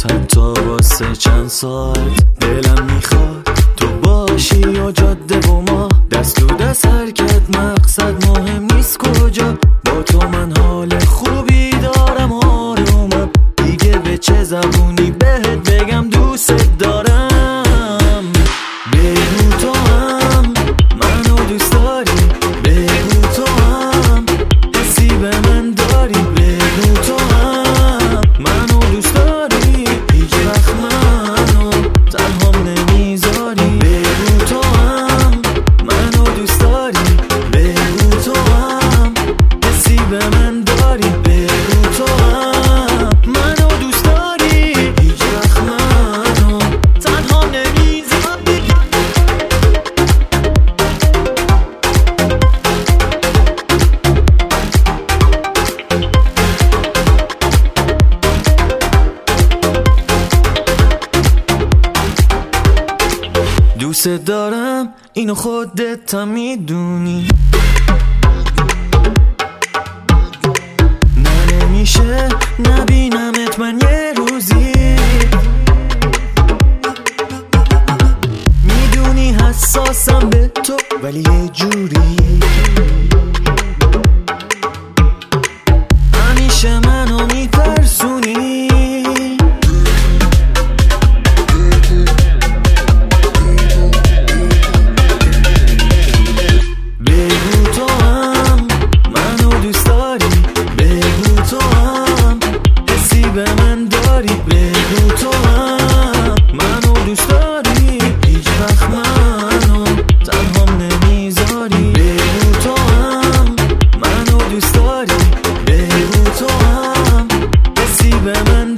حتی واسه چند ساعت دلم میخواد تو باشی یا جاده و ما دست رو دست حرکت، مقصد مهم نیست کجا. با تو من حال خوبی دارم، آرومم دیگه، به چه زبونی بهت بگم دوست دارم. بگو تو هم منو دوست داری، بگو تو هم حسی به من داری، بگو تو هم منو دوست داری، هیچ وقت منو تنهام نمیذاری. بگو تو هم منو دوست داری، بگو تو هم حسی به من داری، بگو تو هم منو دوست داری، هیچ وقت منو تنهام نمیذاری. دوست دارم اینو خودت هم میدونی، نه نمیشه نبینمت من یه روزی. میدونی حساسم به تو ولی یه جوری همیشه منو میترسونی. بگو تو هم منو دوست داری، بگو تو هم حسی به من داری، بگو تو هم منو دوست داری، هیچ وقت منو تنهام نمیذاری. بگو تو هم منو دوست داری، بگو تو هم حسی به من